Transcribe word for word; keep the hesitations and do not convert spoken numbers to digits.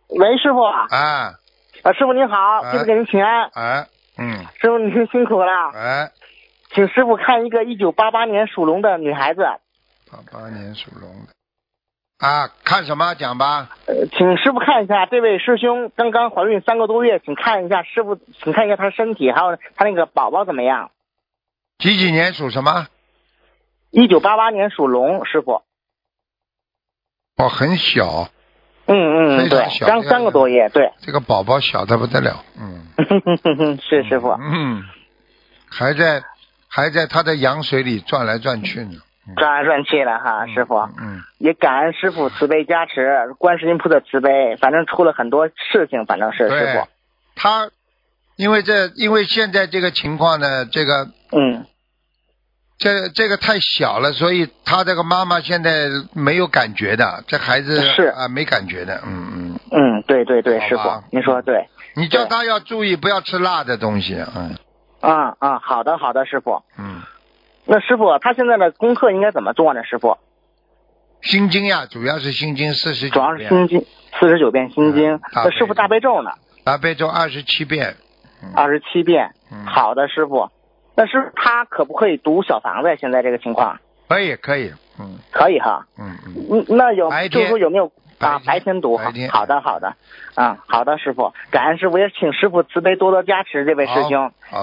喂，师傅啊， 啊啊，师傅您好，弟子给您请安。 哎，嗯， 师傅您辛苦了， 哎， 请师傅看一个一九八八年属龙的女孩子。 八八年属龙的。啊，看什么讲吧？ 呃，请师傅看一下，这位师兄刚刚怀孕三个多月，请看一下师傅，请看一下他身体，还有他那个宝宝怎么样？ 几几年属什么？ 一九八八年属龙，师傅。 哦，很小。 嗯嗯，对，刚三个多月，对。 这个宝宝小的不得了，嗯。 是师傅。 嗯，还在还在他的羊水里转来转去呢。 转来转去了哈， 嗯、 师傅。 嗯。 也感恩师傅慈悲加持，观世音菩萨慈悲，反正出了很多事情，反正是师傅。 他因为这因为现在这个情况呢，这个嗯。 这这个太小了，所以他这个妈妈现在没有感觉的，这孩子是啊没感觉的，嗯嗯。 嗯，对对对，师傅，您说对。 你叫他要注意，不要吃辣的东西，嗯。 啊啊，好的好的，师傅。 嗯。 那师傅，他现在的功课应该怎么做呢？师傅。 心经呀，主要是心经四十九遍。 主要是心经四十九遍心经。 嗯、 那师傅大悲咒呢？ 大悲咒二十七遍。 二十七遍。 嗯。 好的，师傅。那是他可不可以读小房子？现在这个情况？ 可以，可以，嗯， 可以哈。 嗯嗯。那有就是说有没有啊？白天读白天好的，好的，啊，好的，师傅，感恩师傅，也请师傅慈悲多多加持这位师兄。